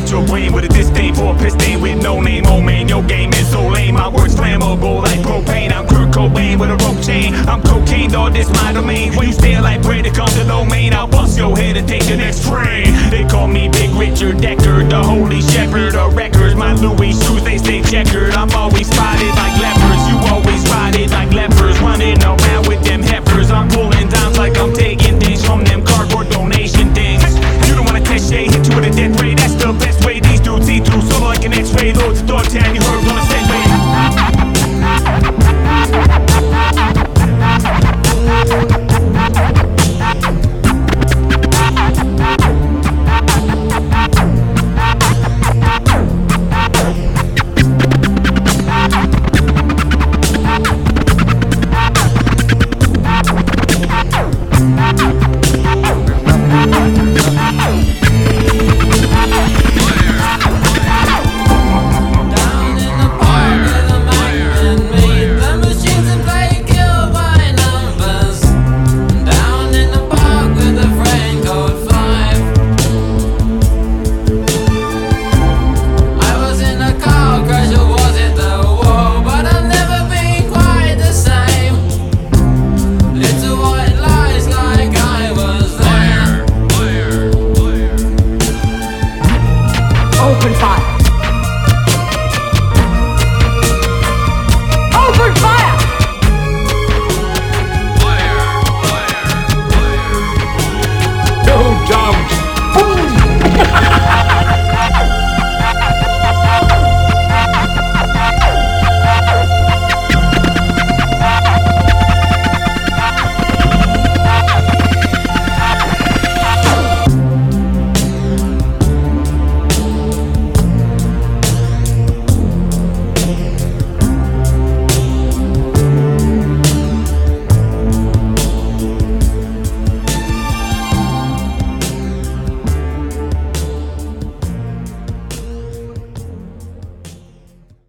at your brain with a disdain for a piss stain with no name. Oh man, your game is so lame. My words flammable like propane. I'm Kurt Cobain with a rope chain. I'm cocaine, dog, this my domain. When you stare like bread to come to no main, I'll bust your head and take the next train. They call me Big Richard Decker, the holy shepherd of records. My Louis shoes, they stay checkered. I'm always spotted like lepers. You always spotted like lepers. Running around with them heifers. I'm pulling dimes like I'm taking things from them cardboard donation things. You don't wanna test shade, hit you with a death ray. That's the best way. These dudes see through solo like an X-ray. Loads of dog town, you heard on a Segway. Open fire! Open fire! No doubt. Boom!